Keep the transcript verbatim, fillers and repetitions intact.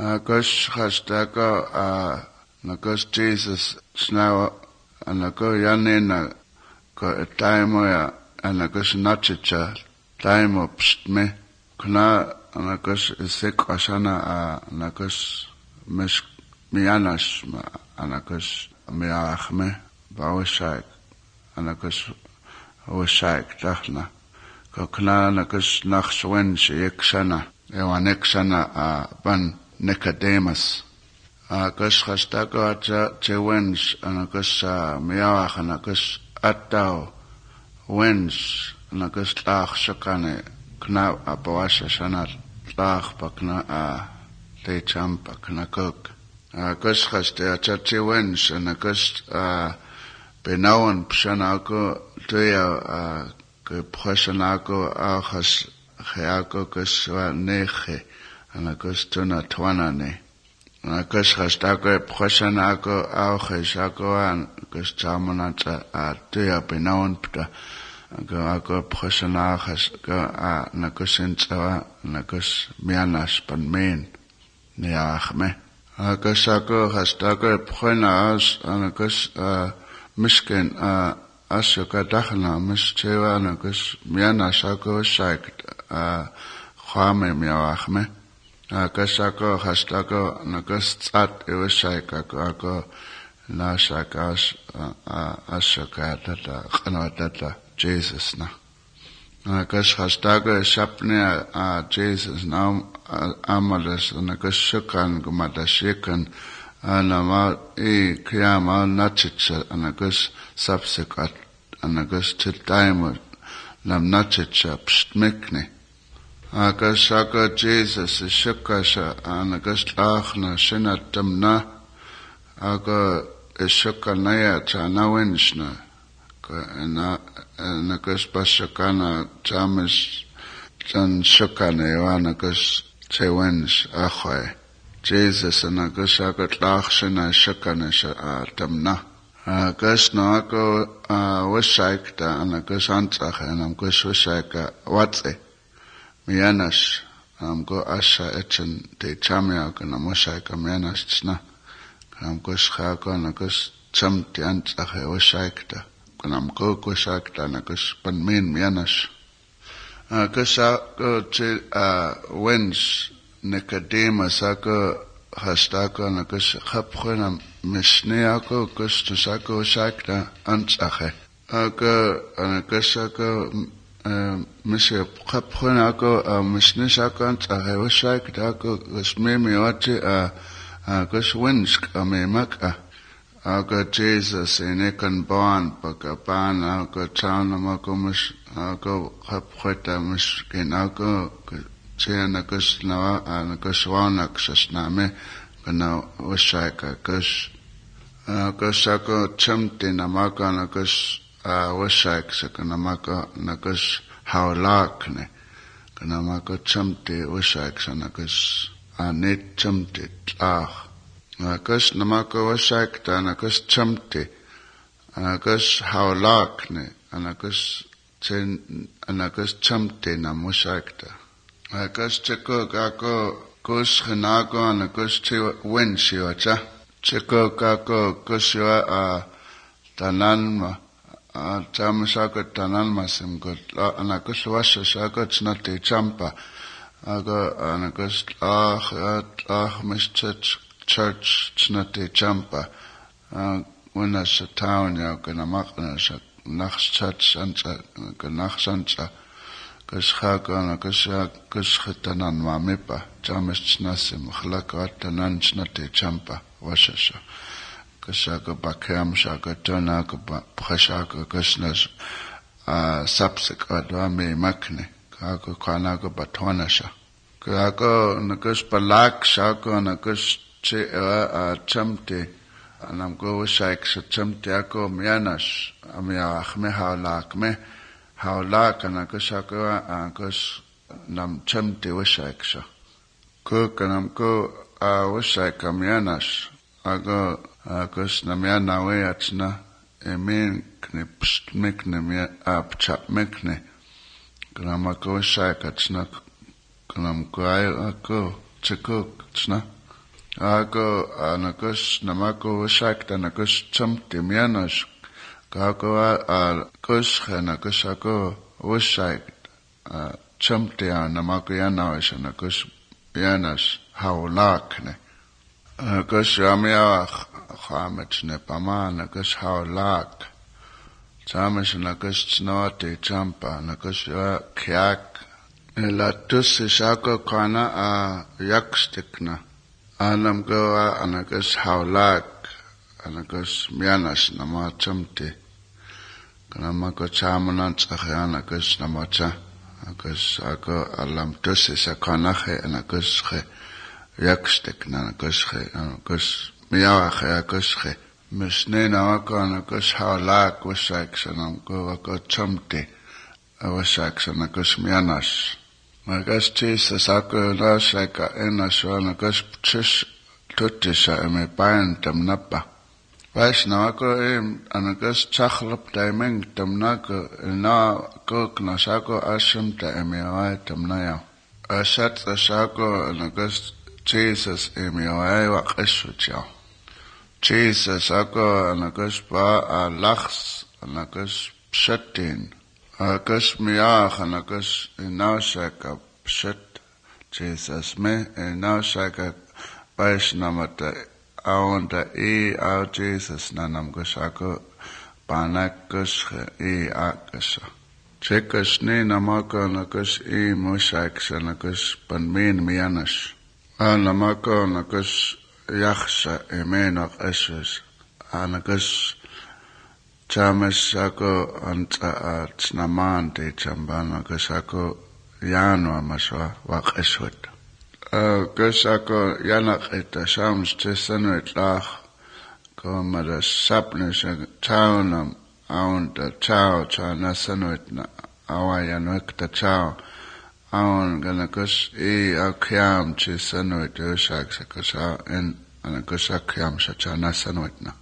Agus hastaka nagus Jesus snawa anago yanina ko taimo ya anagus nachicha taimo pstme kuna anagus isik asana anagus mes mianas anagus miachme bawshak anagus washak dachna ko kuna anagus nachwen sheksana ewanexana ban Nicodemus. Agus hastako acha chewens anagus miawach anagus atao wens anagus tlach shakane kna apawasha shanat tlach pakna a te champa kna kok. Agus haste acha chewens anagus benawan pshanako tuya ke pshanako ahas heako kuswa neche anagus tuna twanane. Anagus hastako pshanako ahashako anagus chamanata a tuya benawan pta ako pshanahas ka anagus insawa anagus mianas panmen niachme. Agus ako hastako pshanas anagus misken ashoka dachna mischewa anagus mianas ako shaik khame miawachme. Agus ako hastako anagus tsat ewa shaik ako ako nashakas ashoka data khana data Jesus na. Agus hastako shapne Jesus na amalas anagus shukan gumata shikan anama e kiyama nachicha anagus subsequent anagus tiltaimo lam nachicha pstmekne. Agus ako Jesus shukasha anagus achna shinatamna ako shukanaya chanawenshna na anagus bashakana chamis chan shukane anagus chewensh achoy Jesus anagus ako tlachshana shukane tamna. Agus no ako washaikta anagus antsache anagus washaika watse mianas amgo asha echen te chamia kana washaika mianas tsna anagus khako anagus chamti antsache washaikta kana amgo washaikta anagus panmin mianas. Agus ako che wens Nicodemus ako hastako anagus khapkhona misneako kustusako shakta antsache ako anagus ako mishe khapkhona ako misnesako antsache washakta ako gusmemi wachi agus winsk amemaka ako Jesus enekan ban pakapan ako chanam ako mis ako khapkhota misken ako anagus nawa anagus wanak sasname kana washaika kus agus ako chamte namaka anagus washaik sakana maka anagus hawlakne kana maka chamte washaik anagus anet chamte tlach agus namaka washaik ta anagus chamte anagus hawlakne anagus chen anagus chamte nam washaik ta. Agus cheko kako kus khanako anagus che wenshio cha cheko kako kuswa a tananma a chamasako tananma simko anagus washa shako chnate champa aga anagus ah ah mis church church chnate champa una sa town ya kana makna sa nach church ancha nach sancha Kashaka nakasha kashatanan mamepa chamas nasim khlaka tanan chnate champa washasha kashaka bakam shaka tonaka phashaka kashnas sapsik adwame makne kako kanaka batwanasha kako nakas palak shaka nakas che chamte anamko shaik chamte ako mianas amya akhme halakme Hawlak anagus ako agus nam chamte washaksha. Ko kanam ko washaik mianas ago agus namiana weachna emin kne pstmekne mi apchapmekne kanam ko washaik achna kanam ko ay ako chekok achna Ako anakus namako wasak tanakus chamti mianas. Kako al kush anakus ako wasak chamti namako yanawas anakus mianas haulakne. Anakus ramia khamet ne pama anakus haulak. Chamas anakus snoti champa anakus kyak. Elatus isako kana a yakstikna. Anam goa anakus haulak anakus mianas nama chamti. Kana mako chamanan tsakhe anakus namacha. Anakus ako alam tus isakana khe anakus khe yakstikna anakus khe anakus miawa khe anakus khe. Misne namako anakus haulak wasak sanam goa ko chamti. Wasak sanakus mianas. Nagas Jesus ako nasaka enaswa nagas pchis tutisha eme payan tamnapa. Vais na ako em anagas chakhlap taimeng tamnako na kuk nasako asham ta eme away tamnaya. Asat asako anagas Jesus eme away wakeshu chao. Jesus ako anagas pa alaks anagas pshatin. Akas miach anakas inausaka pshat Jesus me inausaka paishnamata aonta e au Jesus nanam kasako panakas e akasa. Chekas ne namaka anakas e moshaks anakas panmin mianas. Anamaka anakas yaksha emenak esus anakas Chamas ako anta tsnaman te chambana kasako yano amaswa wakeswet. Kasako yanak eta shams tesano etlach ko mada sapne sa chaunam aunta chao cha nasano etna awayano ekta chao aun ganakas e akyam tesano eto shak sakasa en anakas akyam sa cha nasano etna.